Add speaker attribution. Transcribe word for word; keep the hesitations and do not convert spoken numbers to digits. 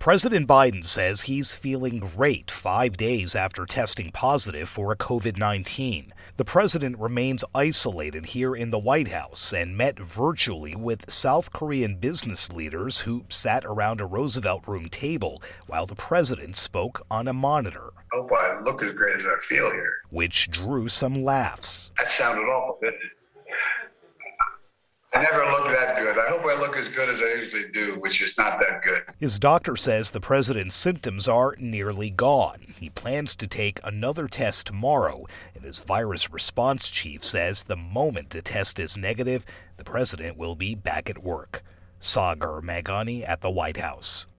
Speaker 1: President Biden says he's feeling great five days after testing positive for COVID nineteen. The president remains isolated here in the White House and met virtually with South Korean business leaders who sat around a Roosevelt Room table while the president spoke on a monitor.
Speaker 2: I hope I look as great as I feel here.
Speaker 1: Which drew some laughs.
Speaker 2: That sounded awful, didn't it? I never look that good. I hope I look as good as I usually do, which is not that good.
Speaker 1: His doctor says the president's symptoms are nearly gone. He plans to take another test tomorrow, and his virus response chief says the moment the test is negative, the president will be back at work. Sagar Meghani at the White House.